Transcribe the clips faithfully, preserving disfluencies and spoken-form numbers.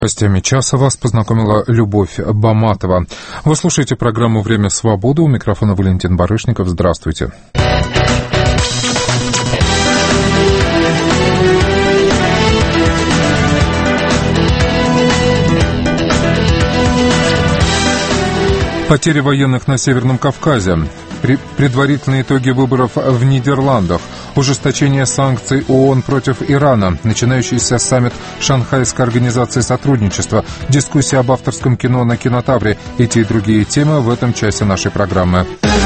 С гостями часа вас познакомила Любовь Баматова. Вы слушаете программу «Время свободы». У микрофона Валентин Барышников. Здравствуйте. Потери военных на Северном Кавказе. Предварительные итоги выборов в Нидерландах. Ужесточение санкций ООН против Ирана. Начинающийся саммит Шанхайской организации сотрудничества. Дискуссия об авторском кино на Кинотавре. Эти и другие темы в этом часе нашей программы.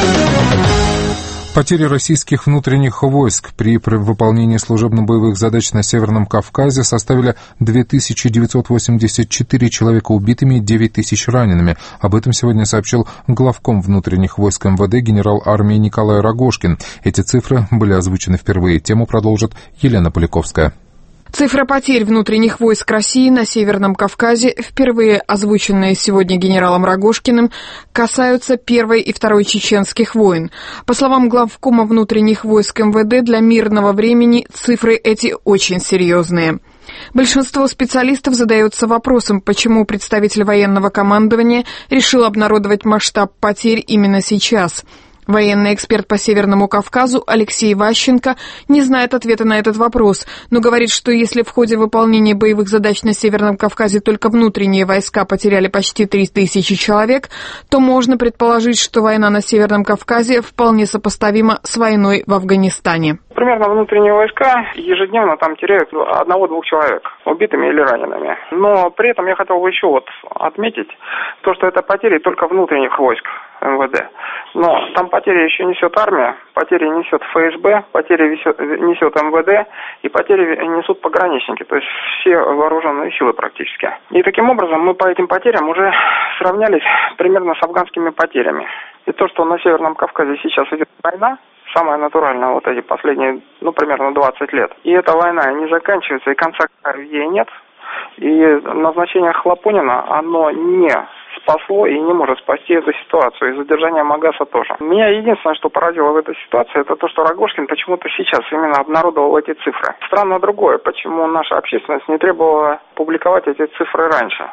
Потери российских внутренних войск при выполнении служебно-боевых задач на Северном Кавказе составили две тысячи девятьсот восемьдесят четыре человека убитыми и девять тысяч ранеными. Об этом сегодня сообщил главком внутренних войск МВД генерал армии Николай Рогожкин. Эти цифры были озвучены впервые. Тему продолжит Елена Поляковская. Цифра потерь внутренних войск России на Северном Кавказе, впервые озвученные сегодня генералом Рогожкиным, касаются Первой и Второй чеченских войн. По словам главкома внутренних войск МВД, для мирного времени цифры эти очень серьезные. Большинство специалистов задается вопросом, почему представитель военного командования решил обнародовать масштаб потерь именно сейчас. Военный эксперт по Северному Кавказу Алексей Ващенко не знает ответа на этот вопрос, но говорит, что если в ходе выполнения боевых задач на Северном Кавказе только внутренние войска потеряли почти три тысячи человек, то можно предположить, что война на Северном Кавказе вполне сопоставима с войной в Афганистане. Примерно внутренние войска ежедневно там теряют одного-двух человек, убитыми или ранеными. Но при этом я хотел бы еще вот отметить то, что это потери только внутренних войск МВД. Но там потери еще несет армия, потери несет ФСБ, потери несет МВД и потери несут пограничники, то есть все вооруженные силы практически. И таким образом мы по этим потерям уже сравнялись примерно с афганскими потерями. И то, что на Северном Кавказе сейчас идет война, самая натуральная вот эти последние, ну, примерно двадцать лет. И эта война не заканчивается, и конца ей нет. И назначение Хлопонина, оно не спасло и не может спасти эту ситуацию. И задержание Магаса тоже. Меня единственное, что поразило в этой ситуации, это то, что Рогожкин почему-то сейчас именно обнародовал эти цифры. Странно другое, почему наша общественность не требовала публиковать эти цифры раньше.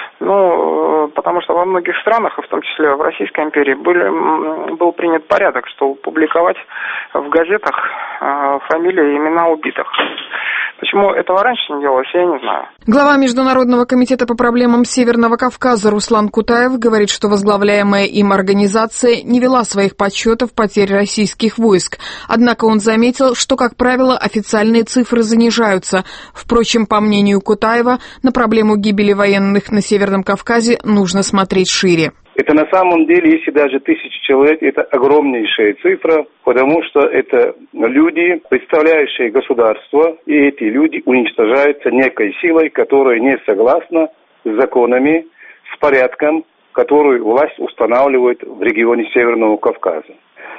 Ну, потому что во многих странах, и в том числе в Российской империи, были, был принят порядок, что публиковать в газетах э, фамилии и имена убитых. Почему этого раньше не делалось, я не знаю. Глава Международного комитета по проблемам Северного Кавказа Руслан Кутаев говорит, что возглавляемая им организация не вела своих подсчетов потерь российских войск. Однако он заметил, что, как правило, официальные цифры занижаются. Впрочем, по мнению Кутаева, на проблему гибели военных на Северном Кавказе нужно смотреть шире. Это на самом деле, если даже тысяча человек, это огромнейшая цифра, потому что это люди, представляющие государство, и эти люди уничтожаются некой силой, которая не согласна с законами, с порядком, который власть устанавливает в регионе Северного Кавказа.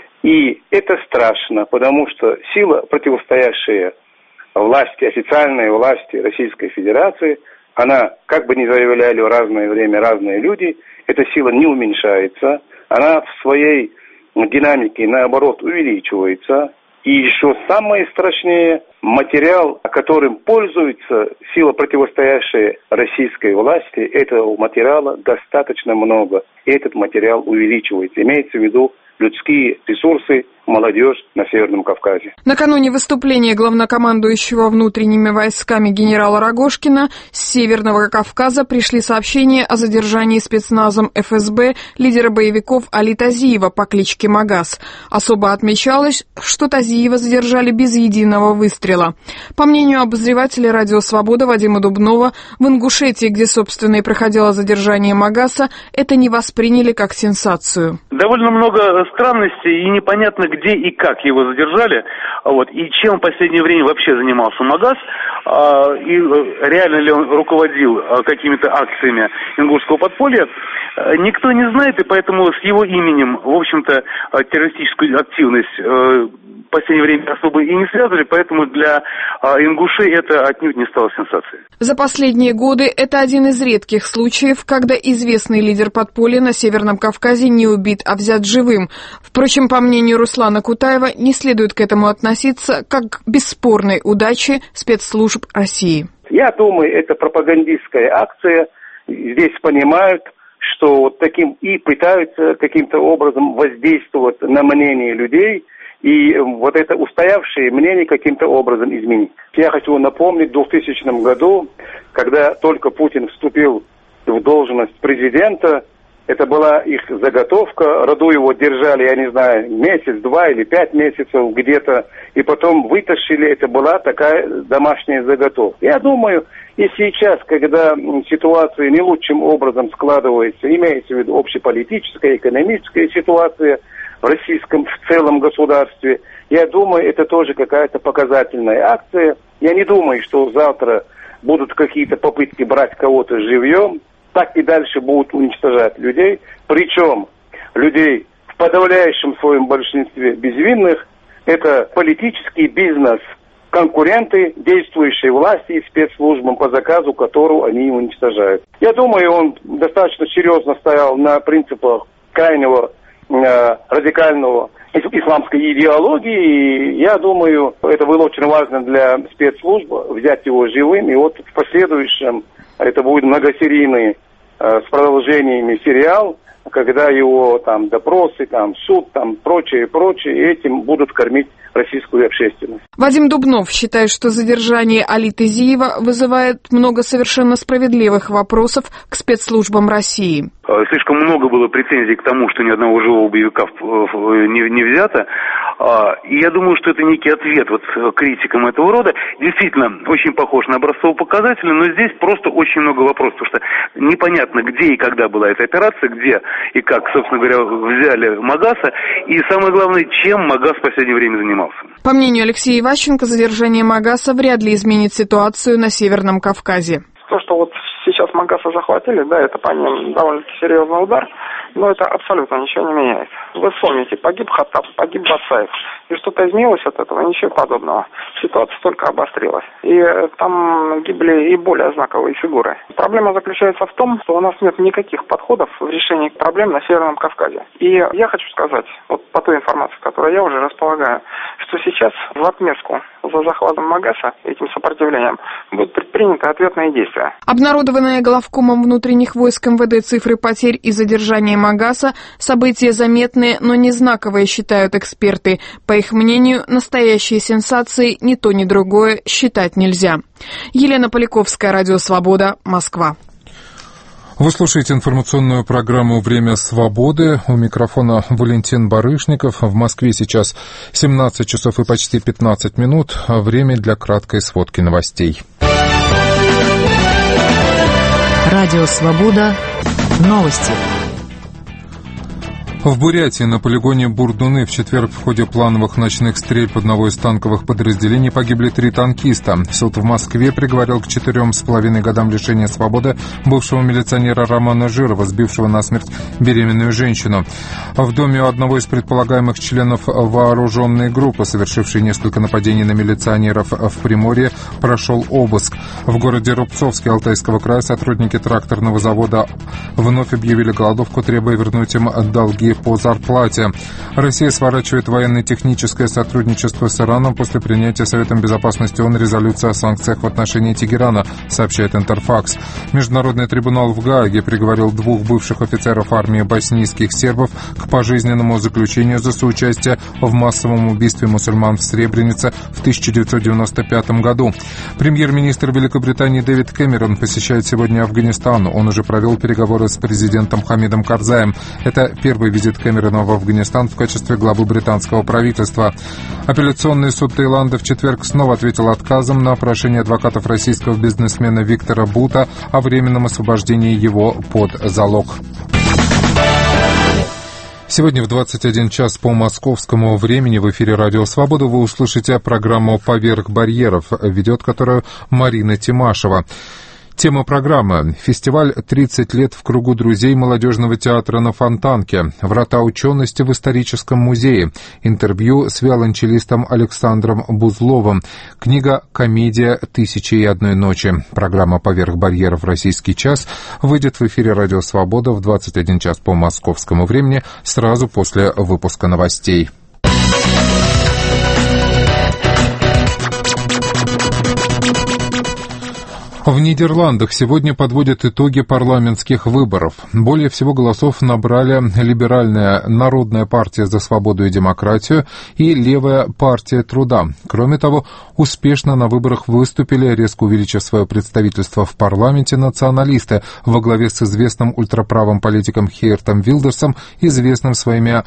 И это страшно, потому что сила, противостоящая власти, официальной власти Российской Федерации, она, как бы ни заявляли в разное время разные люди, эта сила не уменьшается, она в своей динамике, наоборот, увеличивается. И еще самое страшнее, материал, которым пользуется сила, противостоящая российской власти, этого материала достаточно много. И этот материал увеличивается. Имеется в виду людские ресурсы, молодежь на Северном Кавказе. Накануне выступления главнокомандующего внутренними войсками генерала Рогожкина с Северного Кавказа пришли сообщения о задержании спецназом эф эс бэ лидера боевиков Али Тазиева по кличке Магас. Особо отмечалось, что Тазиева задержали без единого выстрела. По мнению обозревателя «Радио Свобода» Вадима Дубнова, в Ингушетии, где, собственно, и проходило задержание Магаса, это не восприняли как сенсацию. Довольно много странностей и непонятно, где и как его задержали, вот, и чем в последнее время вообще занимался Магас, и реально ли он руководил какими-то акциями ингушского подполья, никто не знает, и поэтому с его именем, в общем-то, террористическую активность в последнее время особо и не связывали, поэтому для ингушей это отнюдь не стало сенсацией. За последние годы это один из редких случаев, когда известный лидер подполья на Северном Кавказе не убит, а взят живым. Впрочем, по мнению Руслана Кутаева, не следует к этому относиться как к бесспорной удаче спецслужб России. Я думаю, это пропагандистская акция. Здесь понимают, что вот таким и пытаются каким-то образом воздействовать на мнение людей, и вот это устоявшее мнение каким-то образом изменить. Я хочу напомнить, в двухтысячном году, когда только Путин вступил в должность президента, это была их заготовка, роду его держали, я не знаю, месяц, два или пять месяцев где-то, и потом вытащили, это была такая домашняя заготовка. Я думаю, и сейчас, когда ситуация не лучшим образом складывается, имеется в виду общеполитическая, экономическая ситуация в российском в целом государстве, я думаю, это тоже какая-то показательная акция. Я не думаю, что завтра будут какие-то попытки брать кого-то живьем, так и дальше будут уничтожать людей, причем людей в подавляющем своем большинстве безвинных, это политический бизнес, конкуренты действующей власти и спецслужбам, по заказу которого они уничтожают. Я думаю, он достаточно серьезно стоял на принципах крайнего э, радикального исламской идеологии, и я думаю, это было очень важно для спецслужб взять его живым, и вот в последующем это будет многосерийный э, с продолжениями сериал, когда его там допросы, там суд, там прочее, прочее, и этим будут кормить российскую общественность. Вадим Дубнов считает, что задержание Али Тазиева вызывает много совершенно справедливых вопросов к спецслужбам России. Слишком много было претензий к тому, что ни одного живого боевика не, не взято. И я думаю, что это некий ответ вот критикам этого рода. Действительно, очень похож на образцово-показательный, но здесь просто очень много вопросов, потому что непонятно, где и когда была эта операция, где и как, собственно говоря, взяли Магаса, и самое главное, чем Магас в последнее время занимался. По мнению Алексея Иващенко, задержание Магаса вряд ли изменит ситуацию на Северном Кавказе. То, что вот сейчас Магаса захватили, да, это по ним довольно-таки серьезный удар, но это абсолютно ничего не меняет. Вы вспомните, погиб Хаттаб, погиб Басаев, и что-то изменилось от этого? Ничего подобного. Ситуация только обострилась. И там гибли и более знаковые фигуры. Проблема заключается в том, что у нас нет никаких подходов в решении проблем на Северном Кавказе. И я хочу сказать, вот по той информации, которой я уже располагаю, что сейчас в отместку за захватом Магаса, этим сопротивлением, будут предприняты ответные действия. Обнародованные главкомом внутренних войск эм вэ дэ цифры потерь и задержания Магаса – события заметные, но не знаковые, считают эксперты. По их мнению, настоящие сенсации ни то, ни другое считать нельзя. Елена Поляковская, Радио Свобода, Москва. Вы слушаете информационную программу «Время свободы». У микрофона Валентин Барышников. В Москве сейчас семнадцать часов и почти пятнадцать минут. Время для краткой сводки новостей. Радио «Свобода». Новости. В Бурятии на полигоне Бурдуны в четверг в ходе плановых ночных стрельб одного из танковых подразделений погибли три танкиста. Суд в Москве приговорил к четырем с половиной годам лишения свободы бывшего милиционера Романа Жирова, сбившего насмерть беременную женщину. В доме у одного из предполагаемых членов вооруженной группы, совершившей несколько нападений на милиционеров в Приморье, прошел обыск. В городе Рубцовске Алтайского края сотрудники тракторного завода вновь объявили голодовку, требуя вернуть им долги по зарплате. Россия сворачивает военно-техническое сотрудничество с Ираном после принятия Советом Безопасности ООН резолюции о санкциях в отношении Тегерана, сообщает Интерфакс. Международный трибунал в Гааге приговорил двух бывших офицеров армии боснийских сербов к пожизненному заключению за соучастие в массовом убийстве мусульман в Сребренице в тысяча девятьсот девяносто пятом году. Премьер-министр Великобритании Дэвид Кэмерон посещает сегодня Афганистан. Он уже провел переговоры с президентом Хамидом Карзаем. Это первый визит Кэмерона в Афганистан в качестве главы британского правительства. Апелляционный суд Таиланда в четверг снова ответил отказом на прошение адвокатов российского бизнесмена Виктора Бута о временном освобождении его под залог. Сегодня в двадцать один час по московскому времени в эфире «Радио Свобода» вы услышите программу «Поверх барьеров», ведет которую Марина Тимашева. Тема программы – фестиваль «тридцать лет в кругу друзей молодежного театра на Фонтанке», врата учености в историческом музее, интервью с виолончелистом Александром Бузловым, книга «Комедия «Тысячи и одной ночи». Программа «Поверх барьеров. Российский час» выйдет в эфире «Радио Свобода» в двадцать один час по московскому времени сразу после выпуска новостей. В Нидерландах сегодня подводят итоги парламентских выборов. Более всего голосов набрали Либеральная народная партия за свободу и демократию и Левая партия труда. Кроме того, успешно на выборах выступили, резко увеличив свое представительство в парламенте, националисты во главе с известным ультраправым политиком Хеертом Вилдерсом, известным своими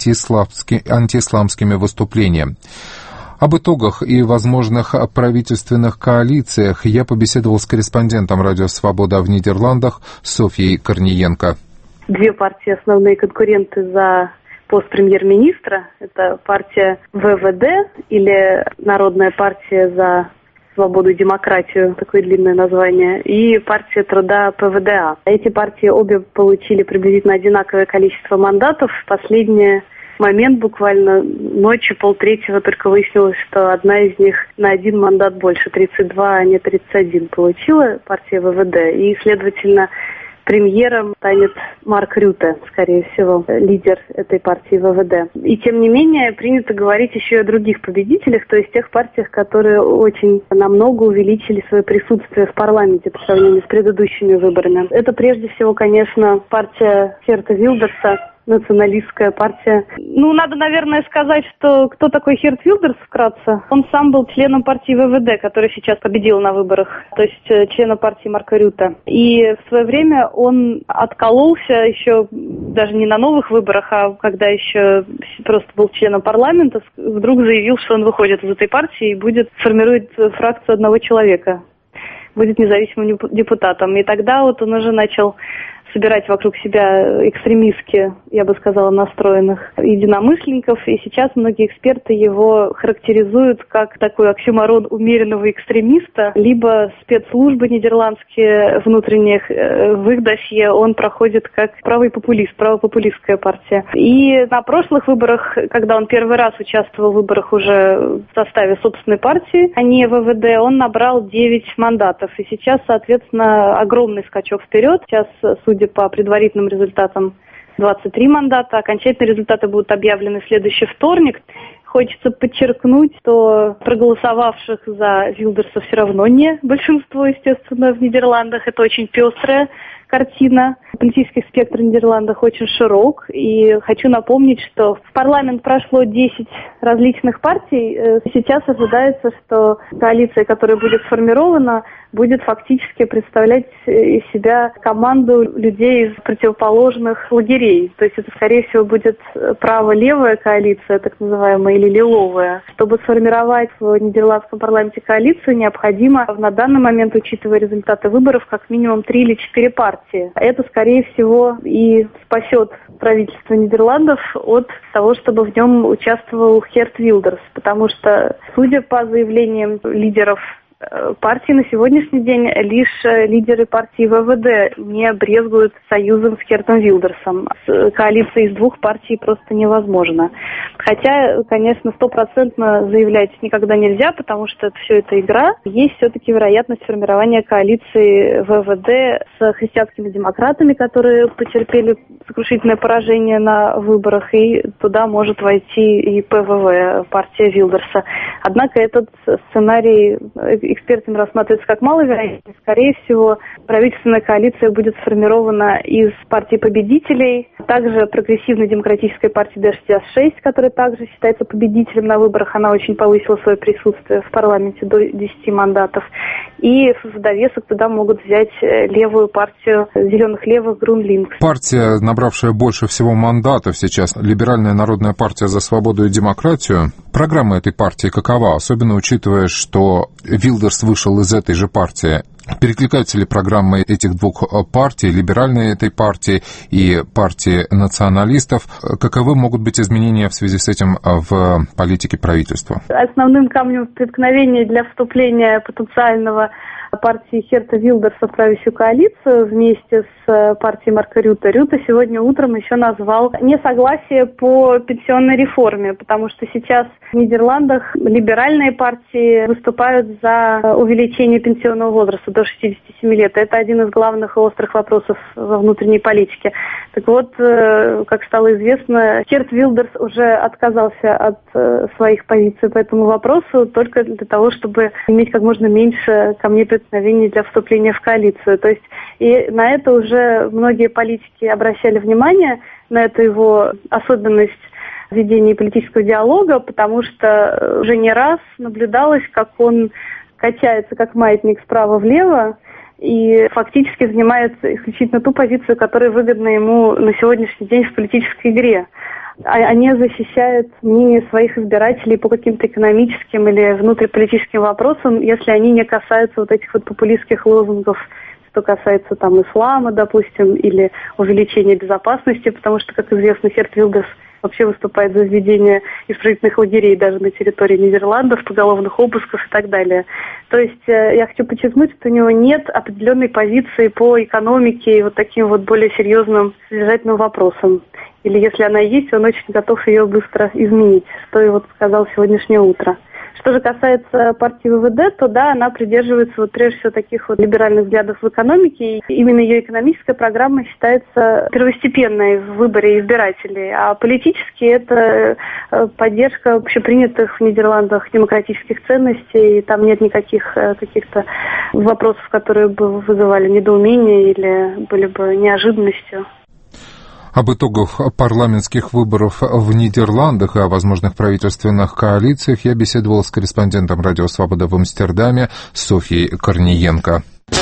антиисламскими выступлениями. Об итогах и возможных правительственных коалициях я побеседовал с корреспондентом «Радио Свобода» в Нидерландах Софьей Корниенко. Две партии основные конкуренты за пост премьер-министра. Это партия ВВД или Народная партия за свободу и демократию, такое длинное название, и партия труда ПВДА. Эти партии обе получили приблизительно одинаковое количество мандатов. Последнее момент буквально ночью, полтретьего, только выяснилось, что одна из них на один мандат больше, тридцать два, а не тридцать один получила партия ВВД. И, следовательно, премьером станет Марк Рюте, скорее всего, лидер этой партии ВВД. И, тем не менее, принято говорить еще и о других победителях, то есть тех партиях, которые очень намного увеличили свое присутствие в парламенте по сравнению с предыдущими выборами. Это, прежде всего, конечно, партия Херта Вилдерса, националистская партия. Ну, надо, наверное, сказать, что кто такой Херт Вилдерс вкратце. Он сам был членом партии ВВД, которая сейчас победила на выборах, то есть членом партии Марка Рюте. И в свое время он откололся еще даже не на новых выборах, а когда еще просто был членом парламента, вдруг заявил, что он выходит из этой партии и будет формирует фракцию одного человека, будет независимым депутатом. И тогда вот он уже начал собирать вокруг себя экстремистски, я бы сказала, настроенных единомышленников. И сейчас многие эксперты его характеризуют как такой оксюморон умеренного экстремиста, либо спецслужбы нидерландские внутренних, в их досье он проходит как правый популист, правопопулистская партия. И на прошлых выборах, когда он первый раз участвовал в выборах уже в составе собственной партии, а не ВВД, он набрал девять мандатов. И сейчас, соответственно, огромный скачок вперед. Сейчас, судя по предварительным результатам, двадцать три мандата. Окончательные результаты будут объявлены в следующий вторник. Хочется подчеркнуть, что проголосовавших за Вилдерса все равно не большинство, естественно, в Нидерландах. Это очень пестрая картина. Политический спектр в Нидерландах очень широк. И хочу напомнить, что в парламент прошло десять различных партий. Сейчас ожидается, что коалиция, которая будет сформирована, будет фактически представлять из себя команду людей из противоположных лагерей. То есть это, скорее всего, будет право-левая коалиция, так называемая, или лиловая. Чтобы сформировать в нидерландском парламенте коалицию, необходимо на данный момент, учитывая результаты выборов, как минимум три или четыре партии. Это, скорее всего, и спасет правительство Нидерландов от того, чтобы в нем участвовал Херт Вилдерс. Потому что, судя по заявлениям лидеров партии на сегодняшний день, лишь лидеры партии ВВД не брезгуют союзом с Хертом Вилдерсом. Коалиция из двух партий просто невозможна. Хотя, конечно, стопроцентно заявлять никогда нельзя, потому что это, все это игра. Есть все-таки вероятность формирования коалиции ВВД с христианскими демократами, которые потерпели сокрушительное поражение на выборах, и туда может войти и ПВВ, партия Вилдерса. Однако этот сценарий экспертами рассматривается как маловероятный. Скорее всего, правительственная коалиция будет сформирована из партии победителей, также прогрессивной демократической партии Д шестьдесят шесть, которая также считается победителем на выборах. Она очень повысила свое присутствие в парламенте до десяти мандатов. И в довесок туда могут взять левую партию зеленых левых Грунлингс. Партия, набравшая больше всего мандатов сейчас, Либеральная народная партия за свободу и демократию. Программа этой партии какова? Особенно учитывая, что Вилдерс вышел из этой же партии. Перекликаются ли программы этих двух партий, либеральной этой партии и партии националистов? Каковы могут быть изменения в связи с этим в политике правительства? Основным камнем преткновения для вступления потенциального партии Херта Вилдерса в правящую коалицию вместе с партией Марка Рюте. Рюте сегодня утром еще назвал несогласие по пенсионной реформе, потому что сейчас в Нидерландах либеральные партии выступают за увеличение пенсионного возраста до шестидесяти семи лет. Это один из главных и острых вопросов во внутренней политике. Так вот, как стало известно, Герт Вилдерс уже отказался от своих позиций по этому вопросу только для того, чтобы иметь как можно меньше камней преткновений для вступления в коалицию. То есть и на это уже многие политики обращали внимание, на эту его особенность ведения политического диалога, потому что уже не раз наблюдалось, как он качается как маятник справа влево и фактически занимает исключительно ту позицию, которая выгодна ему на сегодняшний день в политической игре, а не защищает мнение своих избирателей по каким-то экономическим или внутриполитическим вопросам, если они не касаются вот этих вот популистских лозунгов, что касается там ислама, допустим, или увеличения безопасности, потому что, как известно, Герт Вилдерс вообще выступает за введение исправительных лагерей даже на территории Нидерландов, поголовных обысков и так далее. То есть э, я хочу подчеркнуть, что у него нет определенной позиции по экономике и вот таким вот более серьезным содержательным вопросам. Или если она есть, он очень готов ее быстро изменить, что и вот сказал сегодняшнее утро. Что же касается партии ВВД, то да, она придерживается вот прежде всего таких вот либеральных взглядов в экономике. И именно ее экономическая программа считается первостепенной в выборе избирателей. А политически это поддержка общепринятых в Нидерландах демократических ценностей. И там нет никаких каких-то вопросов, которые бы вызывали недоумение или были бы неожиданностью. Об итогах парламентских выборов в Нидерландах и о возможных правительственных коалициях я беседовал с корреспондентом «Радио Свобода» в Амстердаме Софьей Корниенко.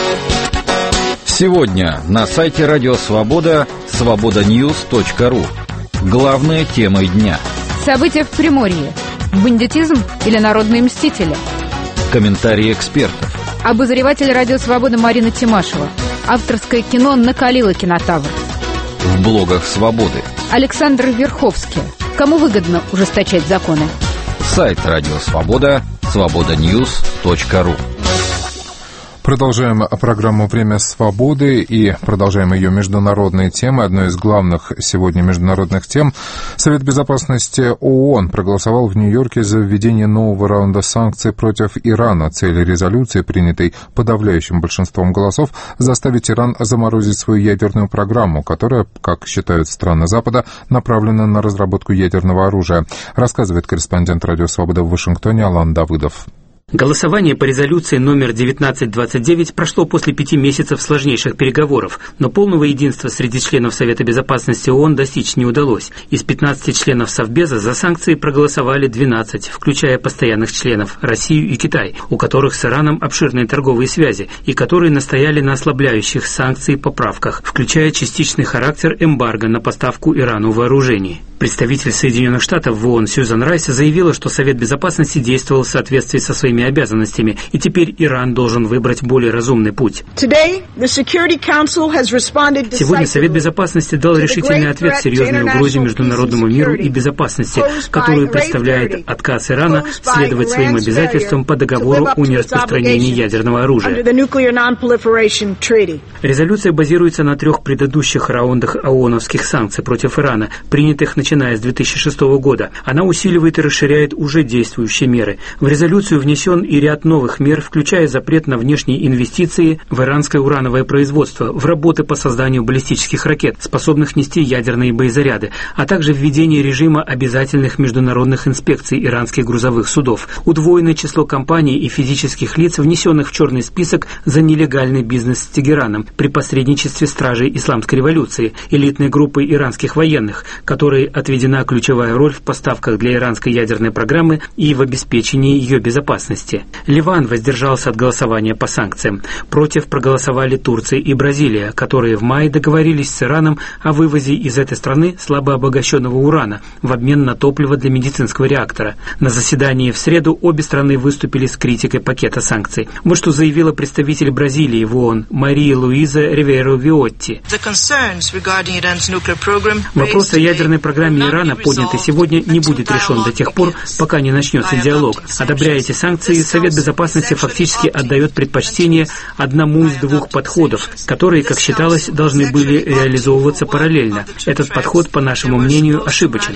Сегодня на сайте «Радио Свобода» свобода ньюс точка ру. Главные темы дня. События в Приморье. Бандитизм или народные мстители? Комментарии экспертов. Обозреватель «Радио Свобода» Марина Тимашева. Авторское кино «Накалило кинотавр». В блогах «Свободы». Александр Верховский. Кому выгодно ужесточать законы? Сайт «Радио Свобода» свобода ньюс точка ру. Продолжаем программу «Время свободы» и продолжаем ее международные темы. Одной из главных сегодня международных тем — Совет Безопасности ООН проголосовал в Нью-Йорке за введение нового раунда санкций против Ирана. Цель резолюции, принятой подавляющим большинством голосов, заставить Иран заморозить свою ядерную программу, которая, как считают страны Запада, направлена на разработку ядерного оружия. Рассказывает корреспондент «Радио Свобода» в Вашингтоне Алан Давыдов. Голосование по резолюции номер девятнадцать двадцать девять прошло после пяти месяцев сложнейших переговоров, но полного единства среди членов Совета Безопасности ООН достичь не удалось. Из пятнадцати членов Совбеза за санкции проголосовали двенадцать, включая постоянных членов Россию и Китай, у которых с Ираном обширные торговые связи и которые настояли на ослабляющих санкции поправках, включая частичный характер эмбарго на поставку Ирану вооружений. Представитель Соединенных Штатов в ООН Сьюзан Райс заявила, что Совет Безопасности действовал в соответствии со своими обязанностями, и теперь Иран должен выбрать более разумный путь. Сегодня Совет Безопасности дал решительный ответ серьезной угрозе международному миру и безопасности, которую представляет отказ Ирана следовать своим обязательствам по договору о нераспространении ядерного оружия. Резолюция базируется на трех предыдущих раундах ООНовских санкций против Ирана, принятых начиная с две тысячи шестого года. Она усиливает и расширяет уже действующие меры. В резолюцию внесен и ряд новых мер, включая запрет на внешние инвестиции в иранское урановое производство, в работы по созданию баллистических ракет, способных нести ядерные боезаряды, а также введение режима обязательных международных инспекций иранских грузовых судов, удвоенное число компаний и физических лиц, внесенных в черный список за нелегальный бизнес с Тегераном при посредничестве стражей исламской революции, элитной группы иранских военных, которой отведена ключевая роль в поставках для иранской ядерной программы и в обеспечении ее безопасности. Ливан воздержался от голосования по санкциям. Против проголосовали Турция и Бразилия, которые в мае договорились с Ираном о вывозе из этой страны слабо обогащенного урана в обмен на топливо для медицинского реактора. На заседании в среду обе страны выступили с критикой пакета санкций. Вот что заявила представитель Бразилии в ООН Мария Луиза Ривейро Виотти. Вопрос о ядерной программе программе Ирана, поднятый сегодня, не будет решен до тех пор, пока не начнется диалог. Одобряя эти санкции, Совет Безопасности фактически отдает предпочтение одному из двух подходов, которые, как считалось, должны были реализовываться параллельно. Этот подход, по нашему мнению, ошибочен.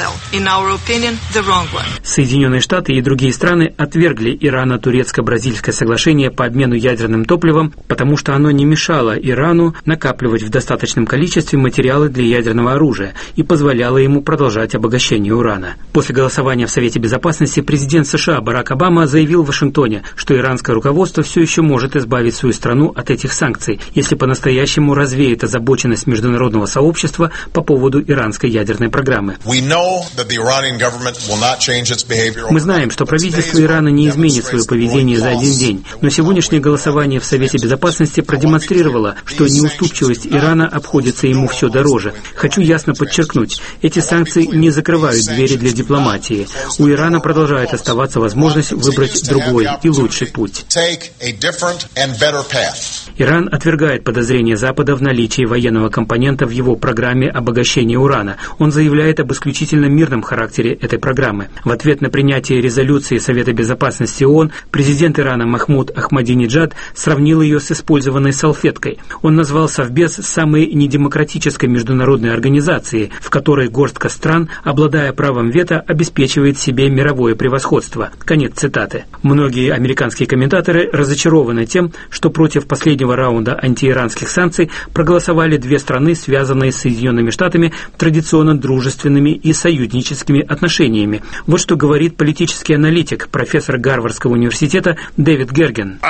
Соединенные Штаты и другие страны отвергли Ирано-турецко-бразильское соглашение по обмену ядерным топливом, потому что оно не мешало Ирану накапливать в достаточном количестве материалы для ядерного оружия и позволяло ему продолжать обогащение урана. После голосования в Совете Безопасности президент США Барак Обама заявил в Вашингтоне, что иранское руководство все еще может избавить свою страну от этих санкций, если по-настоящему развеет озабоченность международного сообщества по поводу иранской ядерной программы. Мы знаем, что правительство Ирана не изменит свое поведение за один день, но сегодняшнее голосование в Совете Безопасности продемонстрировало, что неуступчивость Ирана обходится ему все дороже. Хочу ясно подчеркнуть, эти санкции не закрывают двери для дипломатии. У Ирана продолжает оставаться возможность выбрать другой и лучший путь. Иран отвергает подозрения Запада в наличии военного компонента в его программе обогащения урана. Он заявляет об исключительно мирном характере этой программы. В ответ на принятие резолюции Совета Безопасности ООН президент Ирана Махмуд Ахмадинеджад сравнил ее с использованной салфеткой. Он назвал Совбез самой недемократической международной организацией, в которой горстка стран, обладая правом вето, обеспечивает себе мировое превосходство. Конец цитаты. Многие американские комментаторы разочарованы тем, что против последнего раунда антииранских санкций проголосовали две страны, связанные с Соединенными Штатами традиционно дружественными и союзническими отношениями. Вот что говорит политический аналитик, профессор Гарвардского университета Дэвид Герген.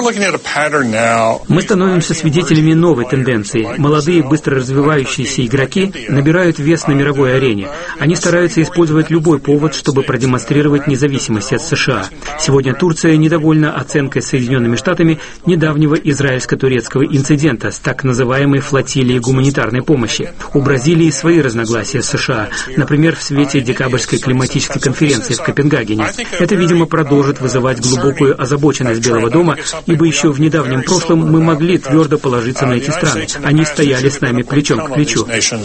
Мы становимся свидетелями новой тенденции. Молодые, быстро развивающиеся игроки набирают вес на мировой арене. Они стараются использовать любой повод, чтобы продемонстрировать независимость от США. Сегодня Турция недовольна оценкой Соединенными Штатами недавнего израильско-турецкого инцидента с так называемой флотилией гуманитарной помощи. У Бразилии свои разногласия с США, например, в свете декабрьской климатической конференции в Копенгагене. Это, видимо, продолжит вызывать глубокую озабоченность Белого дома, ибо еще в недавнем прошлом мы могли твердо положиться на эти страны. Они стояли с нами плечом к плечу.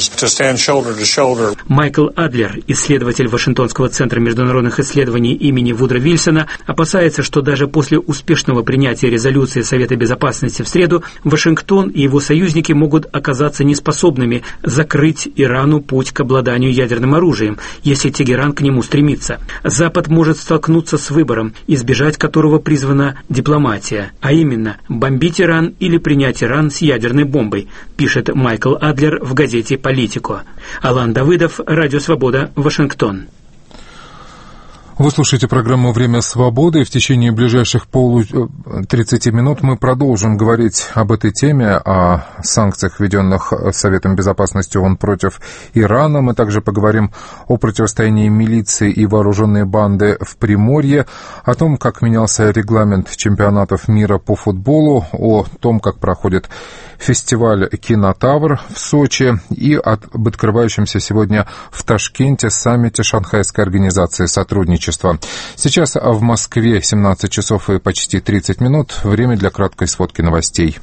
Майкл Адлер, исследователь Вашингтонского центра международных исследований имени Вудро Вильсона, опасается, что даже после успешного принятия резолюции Совета Безопасности в среду Вашингтон и его союзники могут оказаться неспособными закрыть Ирану путь к обладанию ядерным оружием, если Тегеран к нему стремится. Запад может столкнуться с выбором, избежать которого призвана дипломатия, а именно бомбить Иран или принять Иран с ядерной бомбой, пишет Майкл Адлер в газете «Политико». Алан Давыдов, Радио Свобода, Вашингтон. Вы слушаете программу «Время свободы», и в течение ближайших полу... тридцати минут мы продолжим говорить об этой теме, о санкциях, введенных Советом Безопасности ООН против Ирана. Мы также поговорим о противостоянии милиции и вооруженной банды в Приморье, о том, как менялся регламент чемпионатов мира по футболу, о том, как проходит фестиваль «Кинотавр» в Сочи и об открывающемся сегодня в Ташкенте саммите Шанхайской организации сотрудничества. Сейчас в Москве семнадцать часов и почти тридцать минут. Время для краткой сводки новостей.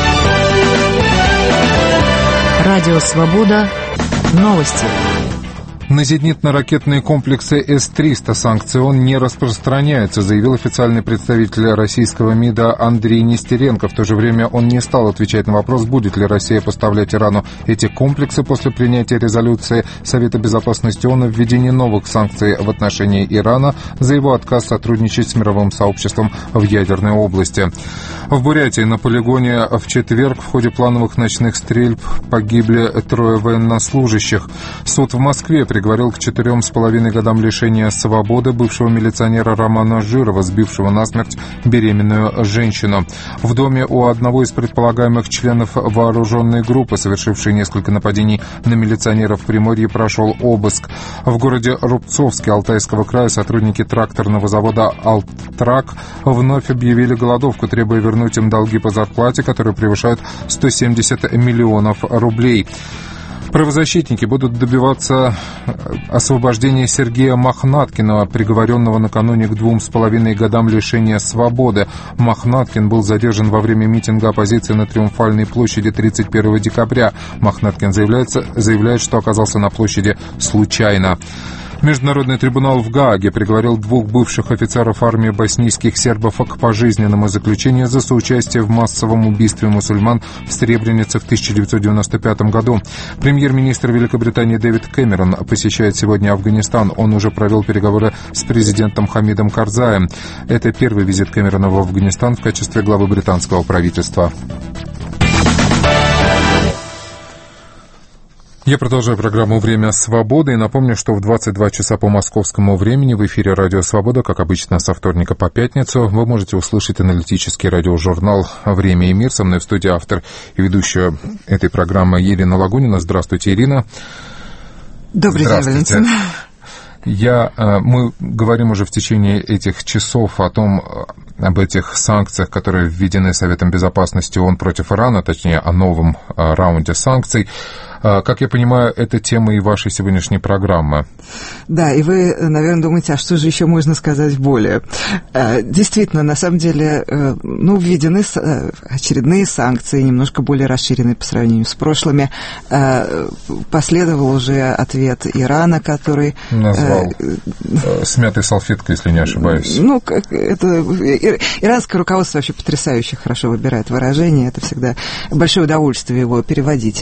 Радио «Свобода». Новости. На зенитно-ракетные комплексы Эс триста санкции ООН не распространяются, заявил официальный представитель российского МИДа Андрей Нестеренко. В то же время он не стал отвечать на вопрос, будет ли Россия поставлять Ирану эти комплексы после принятия резолюции Совета Безопасности ООН о введении новых санкций в отношении Ирана за его отказ сотрудничать с мировым сообществом в ядерной области. В Бурятии на полигоне в четверг в ходе плановых ночных стрельб погибли трое военнослужащих. Суд в Москве приговорил к четырем с половиной годам лишения свободы бывшего милиционера Романа Жирова, сбившего насмерть беременную женщину. В доме у одного из предполагаемых членов вооруженной группы, совершившей несколько нападений на милиционеров в Приморье, прошел обыск. В городе Рубцовске Алтайского края сотрудники тракторного завода «Алтрак» вновь объявили голодовку, требуя вернуть им долги по зарплате, которые превышают сто семьдесят миллионов рублей. Правозащитники будут добиваться освобождения Сергея Мохнаткина, приговоренного накануне к двум с половиной годам лишения свободы. Мохнаткин был задержан во время митинга оппозиции на Триумфальной площади тридцать первого декабря. Мохнаткин заявляется, заявляет, что оказался на площади случайно. Международный трибунал в Гааге приговорил двух бывших офицеров армии боснийских сербов к пожизненному заключению за соучастие в массовом убийстве мусульман в Сребренице в тысяча девятьсот девяносто пятом году. Премьер-министр Великобритании Дэвид Кэмерон посещает сегодня Афганистан. Он уже провел переговоры с президентом Хамидом Карзаем. Это первый визит Кэмерона в Афганистан в качестве главы британского правительства. Я продолжаю программу «Время свободы» и напомню, что в двадцать два часа по московскому времени в эфире «Радио Свобода», как обычно, со вторника по пятницу, вы можете услышать аналитический радиожурнал «Время и мир». Со мной в студии автор и ведущая этой программы Елена Лагунина. Здравствуйте, Ирина. Добрый день, Валентин. Я, мы говорим уже в течение этих часов о том, об этих санкциях, которые введены Советом Безопасности ООН против Ирана, точнее, о новом раунде санкций. Как я понимаю, это тема и вашей сегодняшней программы. Да, и вы, наверное, думаете, а что же еще можно сказать более? Действительно, на самом деле, ну, введены очередные санкции, немножко более расширенные по сравнению с прошлыми. Последовал уже ответ Ирана, который... Назвал смятой салфеткой, если не ошибаюсь. Ну, это... Иранское руководство вообще потрясающе хорошо выбирает выражение, это всегда большое удовольствие его переводить.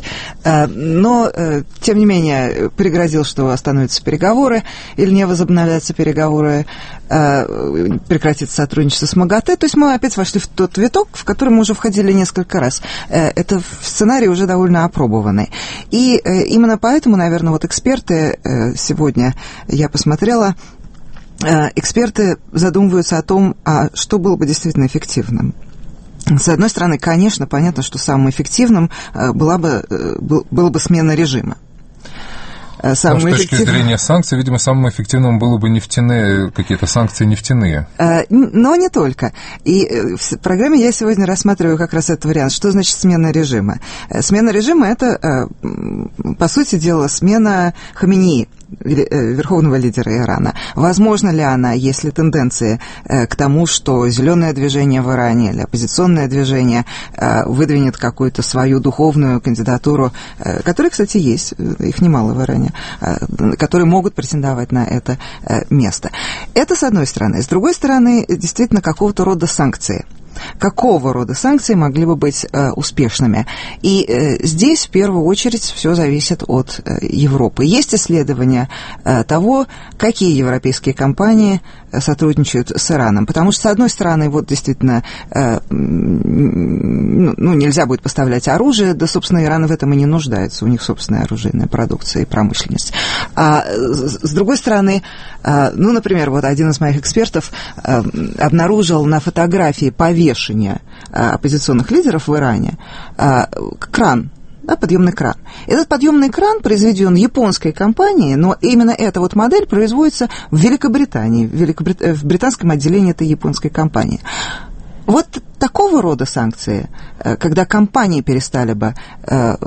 Но, тем не менее, пригрозил, что остановятся переговоры или не возобновятся переговоры, прекратится сотрудничество с МАГАТЭ. То есть мы опять вошли в тот виток, в который мы уже входили несколько раз. Это сценарий уже довольно опробованный. И именно поэтому, наверное, вот эксперты сегодня, я посмотрела, эксперты задумываются о том, а что было бы действительно эффективным. С одной стороны, конечно, понятно, что самым эффективным была бы, была бы смена режима. Самым с точки эффектив... зрения санкций, видимо, самым эффективным было бы нефтяные, какие-то санкции нефтяные. Но не только. И в программе я сегодня рассматриваю как раз этот вариант. Что значит смена режима? Смена режима – это, по сути дела, смена Хаменеи, верховного лидера Ирана. Возможно ли она, если тенденции к тому, что зеленое движение в Иране или оппозиционное движение выдвинет какую-то свою духовную кандидатуру, которая, кстати, есть, их немало в Иране, которые могут претендовать на это место. Это с одной стороны. С другой стороны, действительно, какого-то рода санкции. Какого рода санкции могли бы быть э, успешными? И э, здесь, в первую очередь, все зависит от э, Европы. Есть исследования э, того, какие европейские компании э, сотрудничают с Ираном. Потому что, с одной стороны, вот действительно, э, ну, ну, нельзя будет поставлять оружие, да, собственно, Иран в этом и не нуждается. У них собственная оружейная продукция и промышленность. А с другой стороны, э, ну, например, вот один из моих экспертов э, обнаружил на фотографии повешения оппозиционных лидеров в Иране кран, да, подъемный кран. Этот подъемный кран произведен японской компанией, но именно эта вот модель производится в Великобритании, в, Великобрит... в британском отделении этой японской компании. Вот такого рода санкции, когда компании перестали бы э,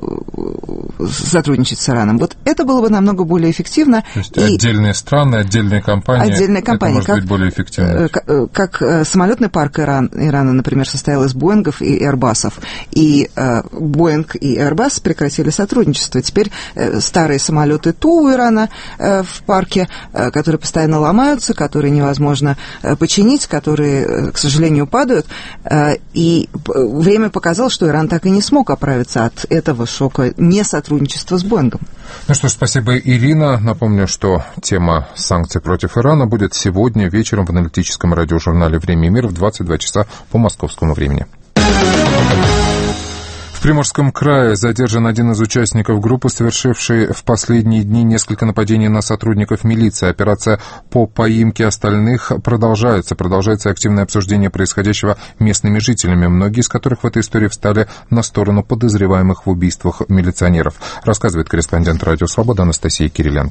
сотрудничать с Ираном, вот это было бы намного более эффективно. То есть и отдельные страны, отдельные компании, отдельные компании, это может как, быть более эффективно. Как, как самолетный парк Иран, Ирана, например, состоял из Боингов и Airbus'ов, и э, Боинг и Airbus прекратили сотрудничество. Теперь э, старые самолеты Ту у Ирана э, в парке, э, которые постоянно ломаются, которые невозможно э, починить, которые, э, к сожалению, падают, и время показало, что Иран так и не смог оправиться от этого шока несотрудничества с Боингом. Ну что ж, спасибо, Ирина. Напомню, что тема санкций против Ирана будет сегодня вечером в аналитическом радиожурнале «Время и мир» в двадцать два часа по московскому времени. В Приморском крае задержан один из участников группы, совершившей в последние дни несколько нападений на сотрудников милиции. Операция по поимке остальных продолжается. Продолжается активное обсуждение происходящего местными жителями, многие из которых в этой истории встали на сторону подозреваемых в убийствах милиционеров. Рассказывает корреспондент «Радио Свобода» Анастасия Кириленко.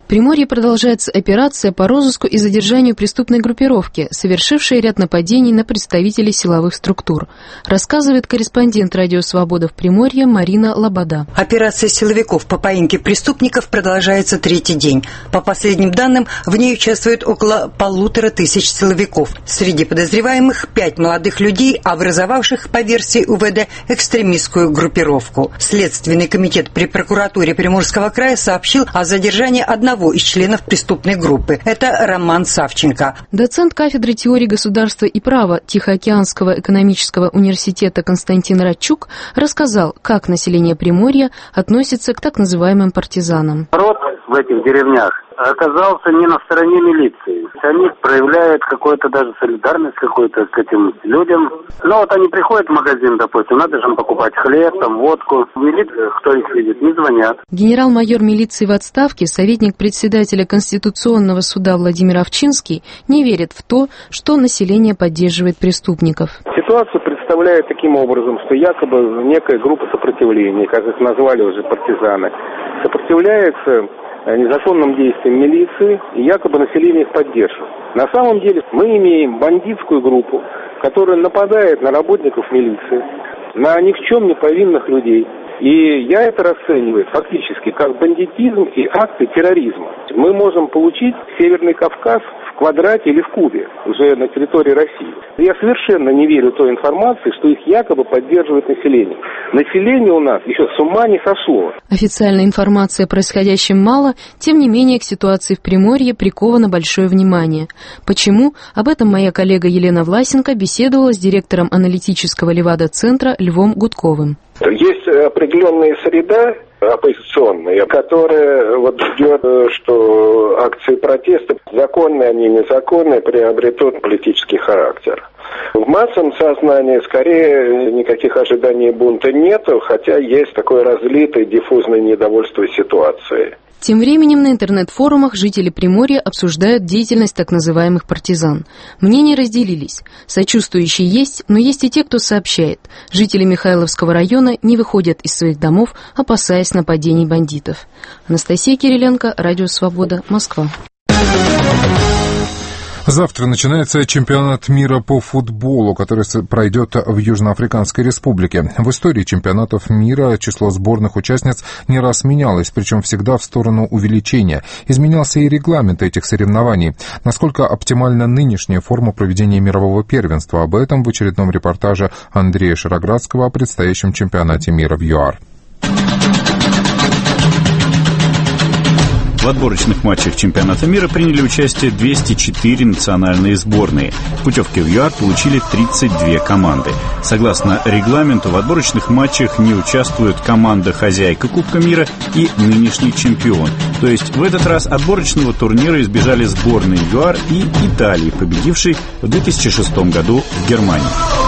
В Приморье продолжается операция по розыску и задержанию преступной группировки, совершившей ряд нападений на представителей силовых структур. Рассказывает корреспондент «Радио Свобода» в Приморье Марина Лобода. Операция силовиков по поимке преступников продолжается третий день. По последним данным, в ней участвует около полутора тысяч силовиков. Среди подозреваемых пять молодых людей, образовавших, по версии УВД, экстремистскую группировку. Следственный комитет при прокуратуре Приморского края сообщил о задержании одного из членов преступной группы. Это Роман Савченко. Доцент кафедры теории государства и права Тихоокеанского экономического университета Константин Радчук рассказал, как население Приморья относится к так называемым партизанам. Народ в этих деревнях оказался не на стороне милиции. Они проявляют какую-то даже солидарность какую-то к этим людям. Но вот они приходят в магазин, допустим, надо же им покупать хлеб, там, водку. В милицию, кто их видит, не звонят. Генерал-майор милиции в отставке, советник председателя Конституционного суда Владимир Овчинский, не верит в то, что население поддерживает преступников. Ситуацию представляет таким образом, что якобы некая группа сопротивления, как их назвали уже партизаны, сопротивляется незаконным действиям милиции, и якобы население их поддерживает. На самом деле мы имеем бандитскую группу, которая нападает на работников милиции, на ни в чем не повинных людей. И я это расцениваю фактически как бандитизм и акты терроризма. Мы можем получить Северный Кавказ в квадрате или в кубе, уже на территории России. Я совершенно не верю той информации, что их якобы поддерживает население. Население у нас еще с ума не сошло. Официальной информации о происходящем мало, тем не менее к ситуации в Приморье приковано большое внимание. Почему? Об этом моя коллега Елена Власенко беседовала с директором аналитического Левада-центра Львом Гудковым. Есть определенная среда оппозиционная, которая вот ждет, что акции протеста, законные они, незаконные, приобретут политический характер. В массовом сознании скорее никаких ожиданий бунта нету, хотя есть такое разлитое диффузное недовольство ситуацией. Тем временем на интернет-форумах жители Приморья обсуждают деятельность так называемых партизан. Мнения разделились. Сочувствующие есть, но есть и те, кто сообщает. Жители Михайловского района не выходят из своих домов, опасаясь нападений бандитов. Анастасия Кириленко, Радио Свобода, Москва. Завтра начинается чемпионат мира по футболу, который пройдет в Южноафриканской республике. В истории чемпионатов мира число сборных участниц не раз менялось, причем всегда в сторону увеличения. Изменялся и регламент этих соревнований. Насколько оптимальна нынешняя форма проведения мирового первенства? Об этом в очередном репортаже Андрея Широградского о предстоящем чемпионате мира в ЮАР. В отборочных матчах чемпионата мира приняли участие двести четыре национальные сборные. Путевки в ЮАР получили тридцать две команды. Согласно регламенту, в отборочных матчах не участвуют команда-хозяйка Кубка мира и нынешний чемпион. То есть в этот раз отборочного турнира избежали сборные ЮАР и Италии, победившей в две тысячи шестом году в Германии.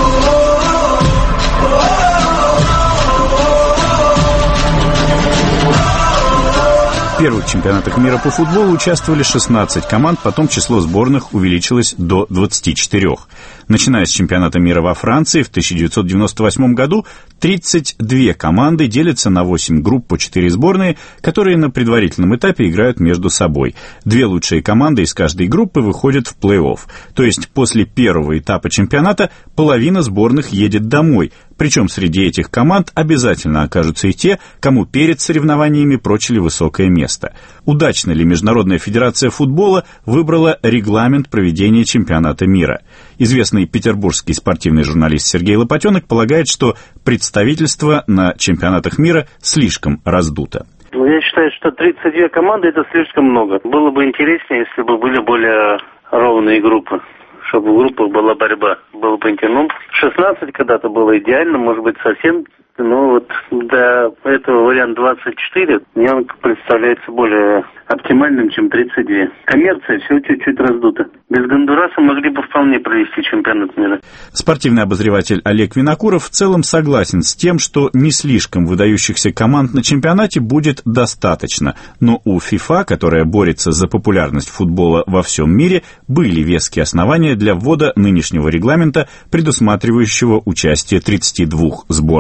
В первых чемпионатах мира по футболу участвовали шестнадцать команд, потом число сборных увеличилось до двадцати четырёх. Начиная с чемпионата мира во Франции в тысяча девятьсот девяносто восьмом году тридцать две команды делятся на восемь групп по четыре сборные, которые на предварительном этапе играют между собой. Две лучшие команды из каждой группы выходят в плей-офф. То есть после первого этапа чемпионата половина сборных едет домой. Причем среди этих команд обязательно окажутся и те, кому перед соревнованиями прочили высокое место. Удачно ли Международная федерация футбола выбрала регламент проведения чемпионата мира? Известный петербургский спортивный журналист Сергей Лопатенок полагает, что представительство на чемпионатах мира слишком раздуто. Я считаю, что тридцать две команды – это слишком много. Было бы интереснее, если бы были более ровные группы, чтобы в группах была борьба. Было бы интересно. Ну, шестнадцать когда-то было идеально, может быть, совсем. Но вот до этого вариант двадцать четыре мне он представляется более оптимальным, чем тридцать два. Коммерция все чуть-чуть раздута. Без Гондураса могли бы вполне провести чемпионат мира. Спортивный обозреватель Олег Винокуров в целом согласен с тем, что не слишком выдающихся команд на чемпионате будет достаточно. Но у ФИФА, которая борется за популярность футбола во всем мире, были веские основания для ввода нынешнего регламента, предусматривающего участие тридцати двух сборных.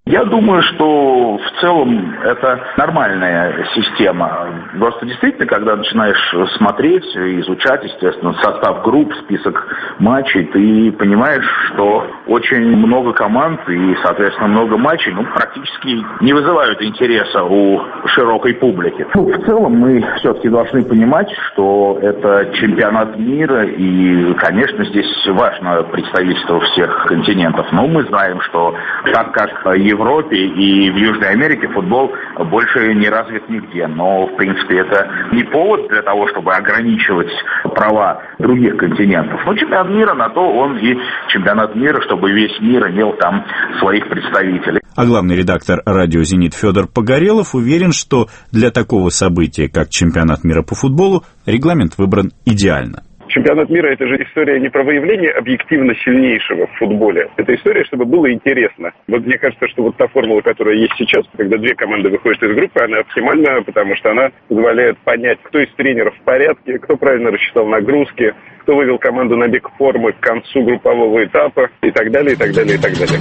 Я думаю, что в целом это нормальная система. Просто действительно, когда начинаешь смотреть, изучать, естественно, состав групп, список матчей, ты понимаешь, что очень много команд и, соответственно, много матчей, ну, практически не вызывают интереса у широкой публики. Ну, в целом мы все-таки должны понимать, что это чемпионат мира, и, конечно, здесь важно представительство всех континентов. Но мы знаем, что так как в Европе и в Южной Америке футбол больше не развит нигде. Но, в принципе, это не повод для того, чтобы ограничивать права других континентов. Но чемпионат мира, на то он и чемпионат мира, чтобы весь мир имел там своих представителей. А главный редактор радио «Зенит» Федор Погорелов уверен, что для такого события, как чемпионат мира по футболу, регламент выбран идеально. Чемпионат мира – это же история не про выявление объективно сильнейшего в футболе. Это история, чтобы было интересно. Вот мне кажется, что вот та формула, которая есть сейчас, когда две команды выходят из группы, она оптимальна, потому что она позволяет понять, кто из тренеров в порядке, кто правильно рассчитал нагрузки, кто вывел команду на бег формы к концу группового этапа и так далее, и так далее, и так далее.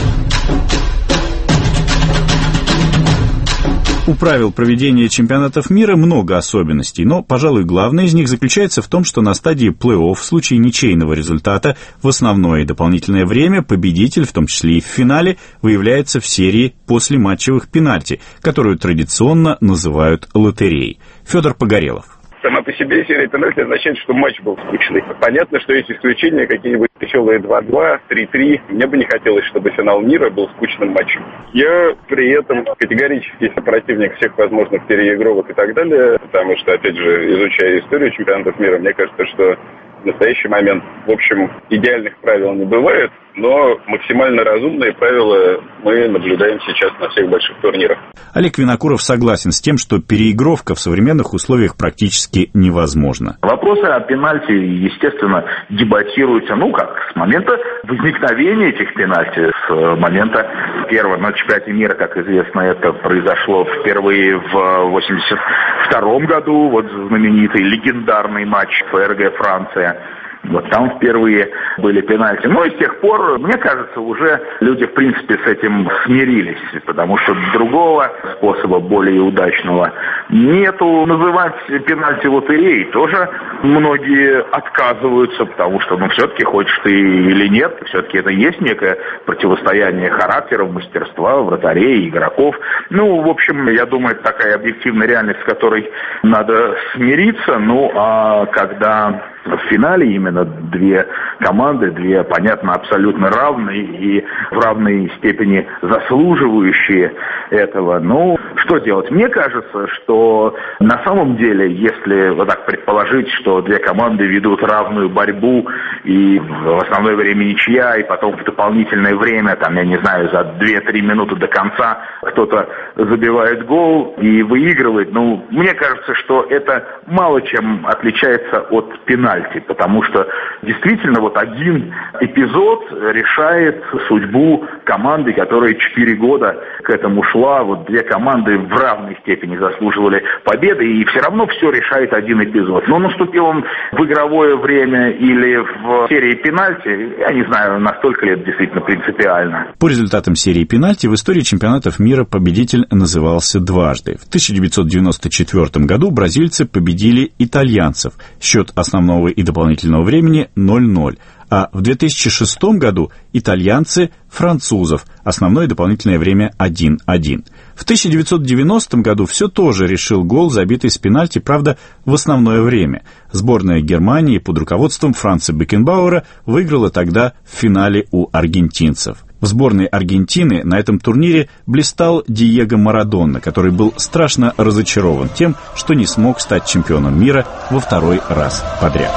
У правил проведения чемпионатов мира много особенностей, но, пожалуй, главное из них заключается в том, что на стадии плей-офф в случае ничейного результата в основное и дополнительное время победитель, в том числе и в финале, выявляется в серии после матчевых пенальти, которую традиционно называют лотереей. Федор Погорелов. Сама по себе серия пенальти означает, что матч был скучный. Понятно, что есть исключения, какие-нибудь веселые два-два, три-три. Мне бы не хотелось, чтобы финал мира был скучным матчем. Я при этом категорически противник всех возможных переигровок и так далее, потому что, опять же, изучая историю чемпионатов мира, мне кажется, что в настоящий момент, в общем, идеальных правил не бывает, но максимально разумные правила мы наблюдаем сейчас на всех больших турнирах. Олег Винокуров согласен с тем, что переигровка в современных условиях практически невозможна. Вопросы о пенальти, естественно, дебатируются, ну как, с момента возникновения этих пенальти, с момента первого на чемпионате мира, как известно, это произошло впервые в восемьдесят втором году, вот знаменитый легендарный матч ФРГ Франция. Вот там впервые были пенальти. Но и с тех пор, мне кажется, уже люди, в принципе, с этим смирились, потому что другого способа, более удачного, нету. Называть пенальти лотереей тоже многие отказываются, потому что, ну, все-таки, хочешь ты или нет, все-таки это есть некое противостояние характеров, мастерства, вратарей, игроков. Ну, в общем, я думаю, это такая объективная реальность, с которой надо смириться. Ну, а когда в финале именно две команды, две, понятно, абсолютно равные и в равной степени заслуживающие этого. Ну, что делать? Мне кажется, что на самом деле, если вот так предположить, что две команды ведут равную борьбу, и в основное время ничья, и потом в дополнительное время, там, я не знаю, за две-три минуты до конца кто-то забивает гол и выигрывает, ну, мне кажется, что это мало чем отличается от пенальти. Потому что действительно вот один эпизод решает судьбу команды, которая четыре года к этому шла. Вот две команды в равной степени заслуживали победы, и все равно все решает один эпизод. Но наступил он в игровое время или в серии пенальти, я не знаю, настолько ли это действительно принципиально. По результатам серии пенальти в истории чемпионатов мира победитель назывался дважды. В тысяча девятьсот девяносто четвёртом году бразильцы победили итальянцев. Счет основного и дополнительного времени ноль-ноль. А в две тысячи шестом году итальянцы французов. Основное и дополнительное время один-один. В тысяча девятьсот девяностом году все тоже решил гол, забитый с пенальти, правда, в основное время. Сборная Германии под руководством Франца Бекенбауэра выиграла тогда в финале у аргентинцев. В сборной Аргентины на этом турнире блистал Диего Марадона, который был страшно разочарован тем, что не смог стать чемпионом мира во второй раз подряд.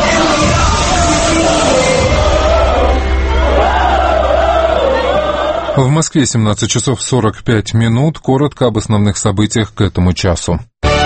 В Москве семнадцать часов сорок пять минут. Коротко об основных событиях к этому часу.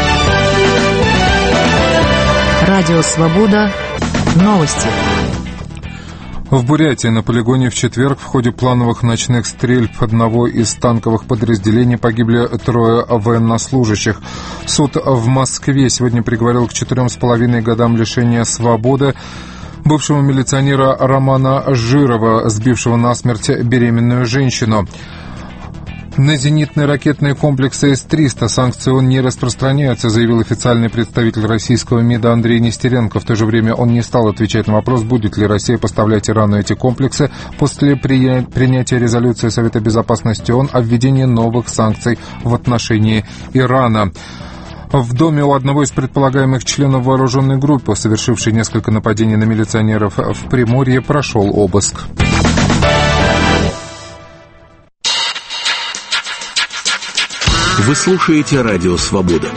Радио «Свобода». Новости. В Бурятии на полигоне в четверг в ходе плановых ночных стрельб одного из танковых подразделений погибли трое военнослужащих. Суд в Москве сегодня приговорил к четырем с половиной годам лишения свободы бывшего милиционера Романа Жирова, сбившего насмерть беременную женщину. На зенитные ракетные комплексы эс триста санкции он не распространяются, заявил официальный представитель российского МИДа Андрей Нестеренко. В то же время он не стал отвечать на вопрос, будет ли Россия поставлять Ирану эти комплексы после при... принятия резолюции Совета Безопасности ООН о введении новых санкций в отношении Ирана. В доме у одного из предполагаемых членов вооруженной группы, совершившей несколько нападений на милиционеров в Приморье, прошел обыск. Вы слушаете «Радио Свобода».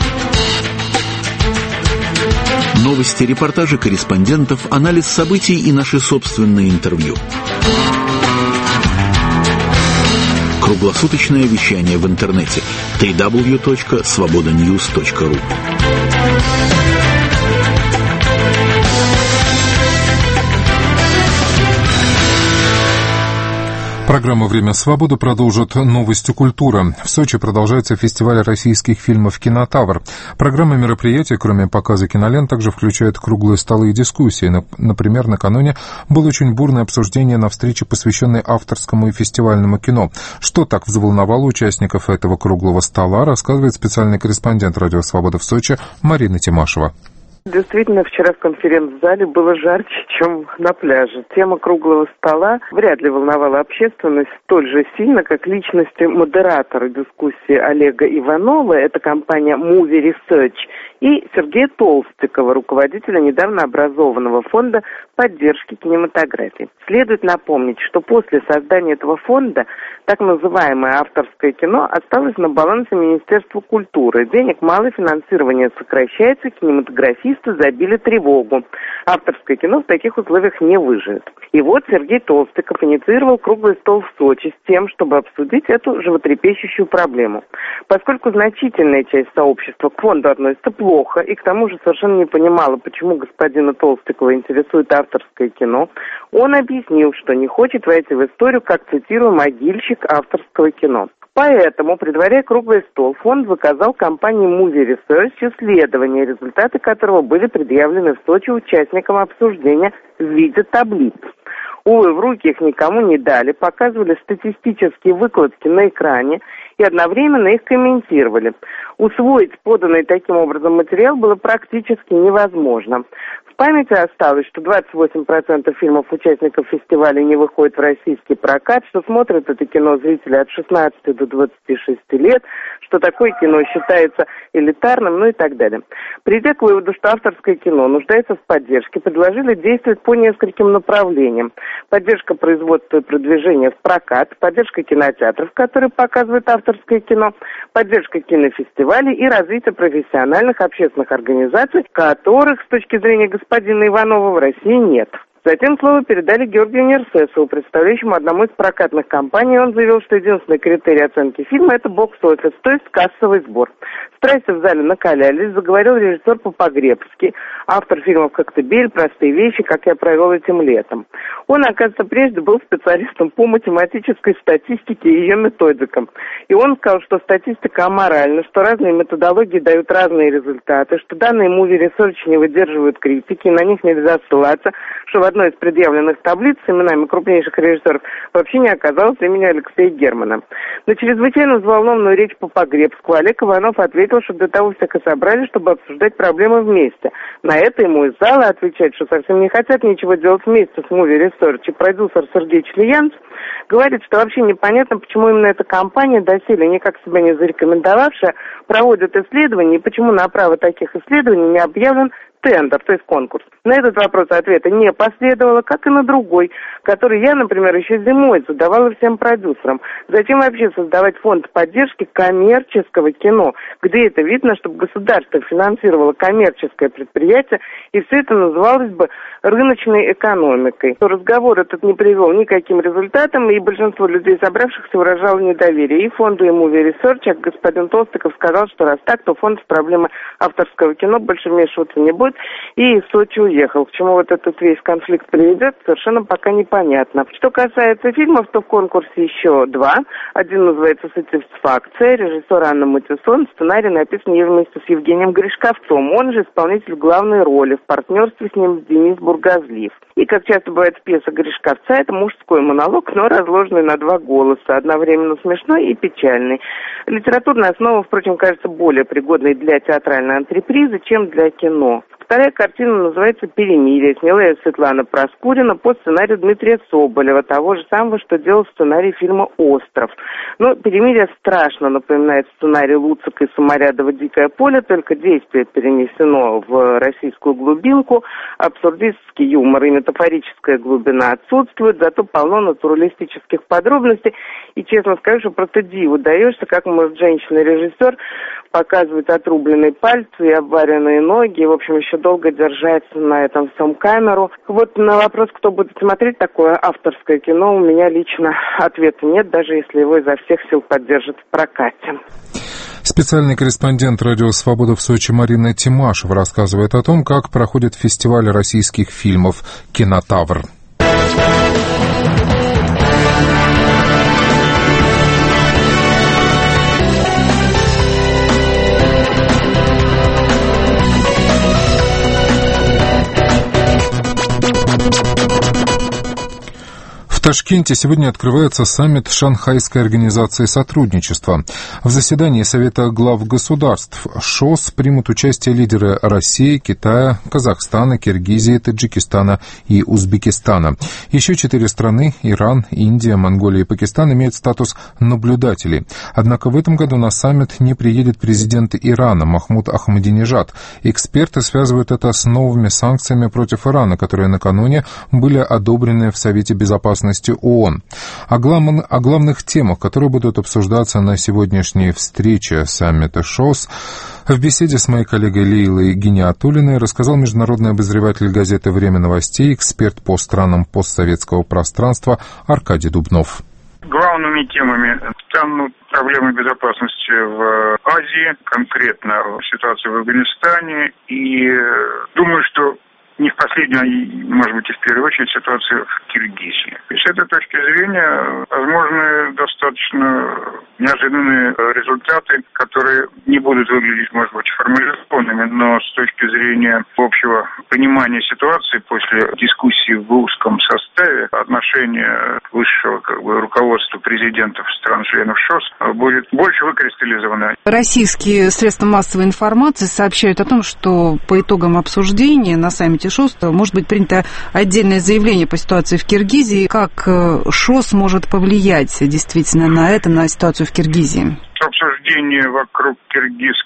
Новости, репортажи корреспондентов, анализ событий и наши собственные интервью. Круглосуточное вещание в интернете дабл ю дабл ю дабл ю точка свобода ньюс точка ру. Программа «Время свободы» продолжит новости культуры. В Сочи продолжается фестиваль российских фильмов «Кинотавр». Программа мероприятия, кроме показа кинолент, также включает круглые столы и дискуссии. Например, накануне было очень бурное обсуждение на встрече, посвященной авторскому и фестивальному кино. Что так взволновало участников этого круглого стола, рассказывает специальный корреспондент «Радио Свобода» в Сочи Марина Тимашева. Действительно, вчера в конференц-зале было жарче, чем на пляже. Тема круглого стола вряд ли волновала общественность столь же сильно, как личности модератора дискуссии Олега Иванова, это компания Movie Research, и Сергея Толстикова, руководителя недавно образованного фонда поддержки кинематографии. Следует напомнить, что после создания этого фонда так называемое авторское кино осталось на балансе Министерства культуры. Денег мало, финансирование сокращается, кинематографисты забили тревогу. Авторское кино в таких условиях не выживет. И вот Сергей Толстиков инициировал круглый стол в Сочи с тем, чтобы обсудить эту животрепещущую проблему. Поскольку значительная часть сообщества к фонду относится плохо и к тому же совершенно не понимала, почему господина Толстикова интересует авторское кино, он объяснил, что не хочет войти в историю, как, цитирую, «могильщик авторского кино». Поэтому, предваряя круглый стол, фонд заказал компании Movie Research исследование, результаты которого были предъявлены в Сочи участникам обсуждения в виде таблиц. Увы, в руки их никому не дали, показывали статистические выкладки на экране и одновременно их комментировали. Усвоить поданный таким образом материал было практически невозможно. В памяти осталось, что двадцать восемь процентов фильмов участников фестиваля не выходят в российский прокат, что смотрят это кино зрители от шестнадцати до двадцати шести лет, что такое кино считается элитарным, ну и так далее. Придя к выводу, что авторское кино нуждается в поддержке, предложили действовать по нескольким направлениям. Поддержка производства и продвижения в прокат, поддержка кинотеатров, которые показывают авторское кино, поддержка кинофестивалей и развитие профессиональных общественных организаций, которых с точки зрения господина Иванова в России нет. Затем слово передали Георгию Нерсесову, представляющему одному из прокатных компаний. Он заявил, что единственный критерий оценки фильма – это бокс-офис, то есть кассовый сбор. Страсти в зале накалялись, заговорил режиссер Попогребский, автор фильмов «Коктебель», «Простые вещи», «Как я провел этим летом». Он, оказывается, прежде был специалистом по математической статистике и ее методикам. И он сказал, что статистика аморальна, что разные методологии дают разные результаты, что данные Movie Research не выдерживают критики, на них нельзя ссылаться, что в одной из предъявленных таблиц с именами крупнейших режиссеров вообще не оказалось имени Алексея Германа. На чрезвычайно взволнованную речь Попогребского Олег Иванов ответил, что для того всех и собрали, чтобы обсуждать проблемы вместе. На это ему из зала отвечать, что совсем не хотят ничего делать вместе с Movie Research. И продюсер Сергей Члиянц говорит, что вообще непонятно, почему именно эта компания, доселе никак себя не зарекомендовавшая, проводит исследования, и почему на право таких исследований не объявлен тендер, то есть конкурс. На этот вопрос ответа не последовало, как и на другой, который я, например, еще зимой задавала всем продюсерам. Зачем вообще создавать фонд поддержки коммерческого кино, где это видно, чтобы государство финансировало коммерческое предприятие, и все это называлось бы рыночной экономикой. Разговор этот не привел ни к каким результатам, и большинство людей, собравшихся, выражало недоверие и фонду, и Movie Research. А господин Толстиков сказал, что раз так, то фонд в проблемы авторского кино больше вмешиваться не будет, год и из Сочи уехал. К чему вот этот весь конфликт приведет, совершенно пока непонятно. Что касается фильмов, то в конкурсе еще два. Один называется «Сатисфакция», режиссер Анна Матиссон. Сценарий написан вместе с Евгением Гришковцом. Он же исполнитель главной роли. В партнерстве с ним Денис Бургазлив. И, как часто бывает в пьесах Гришковца, это мужской монолог, но разложенный на два голоса, одновременно смешной и печальный. Литературная основа, впрочем, кажется более пригодной для театральной антрепризы, чем для кино. Вторая картина называется «Перемирие». Сняла ее Светлана Проскурина по сценарию Дмитрия Соболева, того же самого, что делал сценарий фильма «Остров». Но «Перемирие» страшно напоминает сценарий Луцика и Саморядова «Дикое поле», только действие перенесено в российскую глубинку, абсурдистский юмор и метафорическая глубина отсутствуют, зато полно натуралистических подробностей. И, честно скажу, что просто диву даешься, как может женщина-режиссер показывать отрубленные пальцы и обваренные ноги, и, в общем, еще долго держать на этом всем камеру. Вот на вопрос, кто будет смотреть такое авторское кино, у меня лично ответа нет, даже если его изо всех сил поддержат в прокате. Специальный корреспондент «Радио Свобода» в Сочи Марина Тимашева рассказывает о том, как проходит фестиваль российских фильмов «Кинотавр». В Ташкенте сегодня открывается саммит Шанхайской организации сотрудничества. В заседании Совета глав государств ШОС примут участие лидеры России, Китая, Казахстана, Киргизии, Таджикистана и Узбекистана. Еще четыре страны – Иран, Индия, Монголия и Пакистан – имеют статус наблюдателей. Однако в этом году на саммит не приедет президент Ирана Махмуд Ахмадинежад. Эксперты связывают это с новыми санкциями против Ирана, которые накануне были одобрены в Совете Безопасности ООН. О, глав... о главных темах, которые будут обсуждаться на сегодняшней встрече саммита ШОС, в беседе с моей коллегой Лейлой Гиниатуллиной рассказал международный обозреватель газеты «Время новостей», эксперт по странам постсоветского пространства Аркадий Дубнов. Главными темами станут проблемы безопасности в Азии, конкретно ситуация в Афганистане, и думаю, что не в последнюю, а, может быть, и в первую очередь, ситуация в Киргизии. И с этой точки зрения возможны достаточно неожиданные результаты, которые не будут выглядеть, может быть, формализованными, но с точки зрения общего понимания ситуации после дискуссии в узком составе, отношение высшего как бы, руководства президентов стран-членов ШОС будет больше выкристаллизовано. Российские средства массовой информации сообщают о том, что по итогам обсуждения на саммите ШОС может быть принято отдельное заявление по ситуации в Киргизии. Как ШОС может повлиять действительно на это, на ситуацию в Киргизии? Обсуждение вокруг киргизской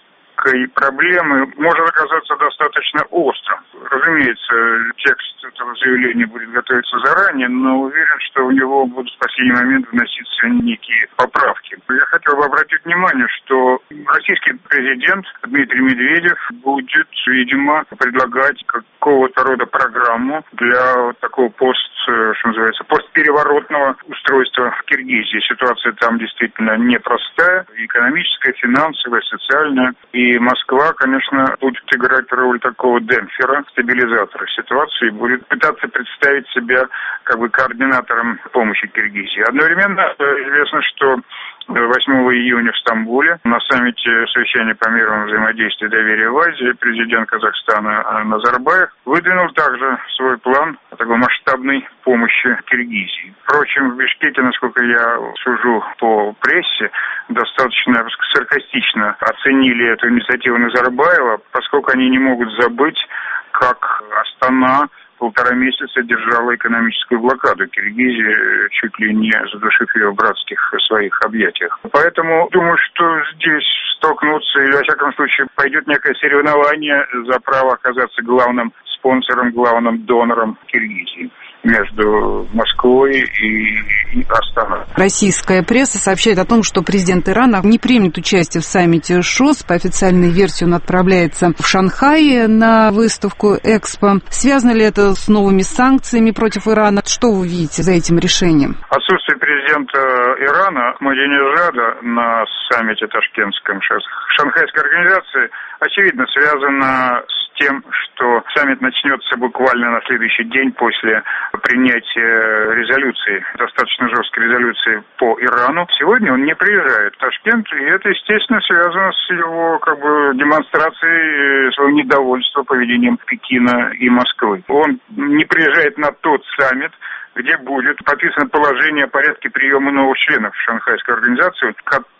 проблемы может оказаться достаточно острым. Разумеется, текст этого заявления будет готовиться заранее, но уверен, что в него будут в последний момент вноситься некие поправки. Я хотел бы обратить внимание, что российский президент Дмитрий Медведев будет, видимо, предлагать какого-то рода программу для вот такого пост, что называется, постпереворотного устройства в Киргизии. Ситуация там действительно непростая, экономическая, финансовая, социальная. И Москва, конечно, будет играть роль такого демпфера, стабилизатора ситуации, будет пытаться представить себя как бы координатором помощи Киргизии. Одновременно известно, что восьмого июня в Стамбуле на саммите совещания по мирному взаимодействию и доверию в Азии президент Казахстана Назарбаев выдвинул также свой план такой масштабной помощи Киргизии. Впрочем, в Бишкеке, насколько я сужу по прессе, достаточно саркастично оценили эту инициативу Назарбаева, поскольку они не могут забыть, как Астана полтора месяца держала экономическую блокаду Киргизии, чуть ли не задушив ее в братских своих объятиях. Поэтому думаю, что здесь столкнуться, или во всяком случае пойдет некое соревнование за право оказаться главным спонсором, главным донором Киргизии между Москвой и Астаной. Российская пресса сообщает о том, что президент Ирана не примет участие в саммите ШОС. По официальной версии он отправляется в Шанхай на выставку Экспо. Связано ли это с новыми санкциями против Ирана? Что вы видите за этим решением? Отсутствие президента Ирана Ахмадинежада на саммите ташкентском Шанхайской организации очевидно связано с тем, что саммит начнется буквально на следующий день после принятия резолюции, достаточно жесткой резолюции по Ирану. Сегодня он не приезжает в Ташкент, и это, естественно, связано с его как бы демонстрацией своего недовольства поведением Пекина и Москвы. Он не приезжает на тот саммит, где будет подписано положение о порядке приема новых членов Шанхайской организации, в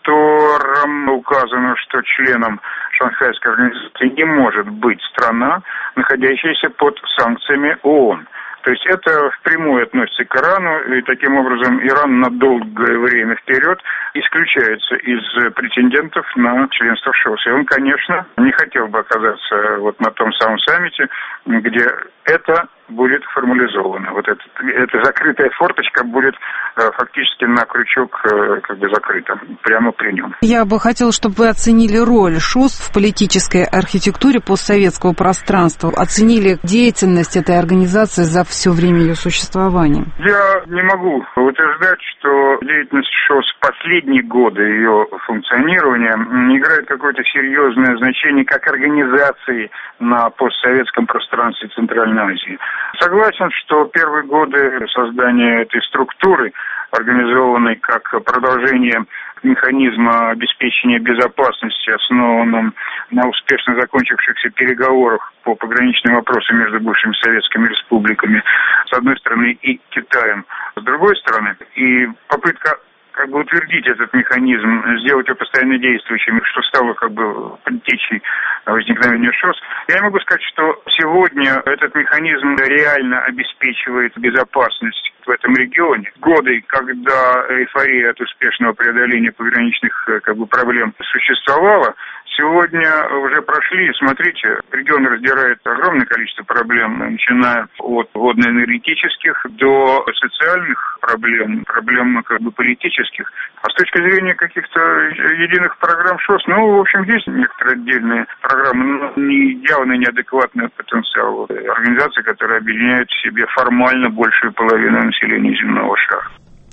котором указано, что членом Шанхайской организации не может быть страна, находящаяся под санкциями ООН. То есть это впрямую относится к Ирану, и таким образом Иран на долгое время вперед исключается из претендентов на членство в ШОС. И он, конечно, не хотел бы оказаться вот на том самом саммите, где это будет формализовано. Вот это, эта закрытая форточка будет э, фактически на крючок э, как бы закрыта, прямо при нем. Я бы хотела, чтобы вы оценили роль ШОС в политической архитектуре постсоветского пространства, оценили деятельность этой организации за все время ее существования. Я не могу утверждать, что деятельность ШОС в последние годы ее функционирования играет какое-то серьезное значение как организации на постсоветском пространстве Центральной Азии. Согласен, что первые годы создания этой структуры, организованной как продолжение механизма обеспечения безопасности, основанном на успешно закончившихся переговорах по пограничным вопросам между бывшими советскими республиками, с одной стороны, и Китаем, с другой стороны, и попытка как бы утвердить этот механизм, сделать его постоянно действующим, что стало как бы предтечей возникновения ШОС. Я не могу сказать, что сегодня этот механизм реально обеспечивает безопасность в этом регионе. Годы, когда эйфория от успешного преодоления пограничных как бы проблем существовала, сегодня уже прошли. Смотрите, регион раздирает огромное количество проблем, начиная от водно-энергетических до социальных проблем, проблем как бы политических. А с точки зрения каких-то единых программ ШОС, ну, в общем, есть некоторые отдельные программы, но не явно неадекватный потенциал организации, которая объединяет в себе формально большую половину населения земного шара.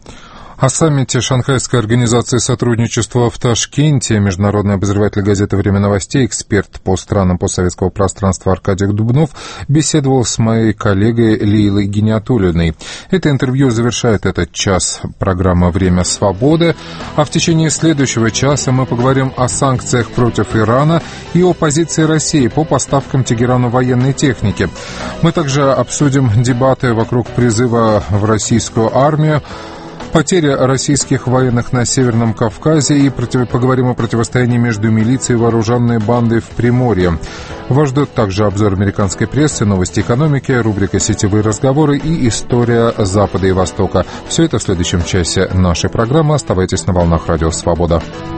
О саммите Шанхайской организации сотрудничества в Ташкенте международный обозреватель газеты «Время новостей», эксперт по странам постсоветского пространства Аркадий Дубнов беседовал с моей коллегой Лейлой Гиниатуллиной. Это интервью завершает этот час программы «Время свободы», а в течение следующего часа мы поговорим о санкциях против Ирана и о позиции России по поставкам Тегерану военной техники. Мы также обсудим дебаты вокруг призыва в российскую армию, потери российских военных на Северном Кавказе и против... поговорим о противостоянии между милицией и вооруженной бандой в Приморье. Вас ждет также обзор американской прессы, новости экономики, рубрика «Сетевые разговоры» и история Запада и Востока. Все это в следующем часе нашей программы. Оставайтесь на волнах Радио Свобода.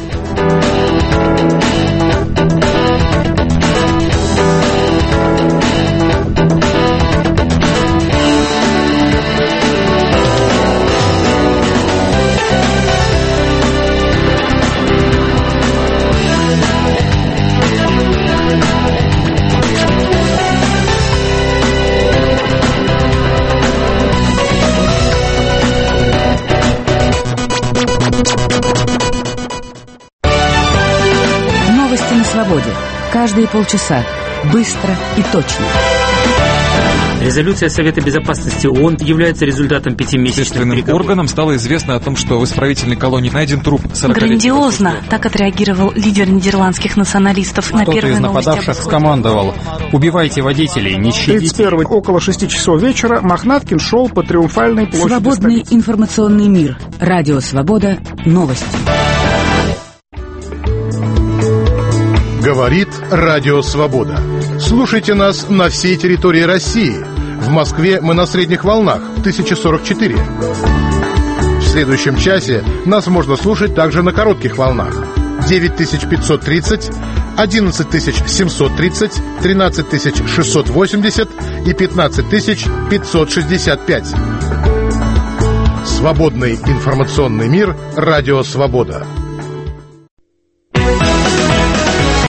Каждые полчаса. Быстро и точно. Резолюция Совета Безопасности ООН является результатом пятимесячных переговоров. Органам стало известно о том, что в исправительной колонии найден труп сорокалетнего. Грандиозно. Так отреагировал лидер нидерландских националистов на первой новости. Кто-то из нападавших скомандовал: убивайте водителей, не щадите. тридцать первого около шести часов вечера Мохнаткин шел по Триумфальной площади. Свободный столицы. Информационный мир. Радио Свобода. Новости. Говорит Радио Свобода. Слушайте нас на всей территории России. В Москве мы на средних волнах тысяча сорок четыре. В следующем часе нас можно слушать также на коротких волнах девять тысяч пятьсот тридцать, одиннадцать тысяч семьсот тридцать, тринадцать тысяч шестьсот восемьдесят и пятнадцать тысяч пятьсот шестьдесят пять. Свободный информационный мир. Радио Свобода.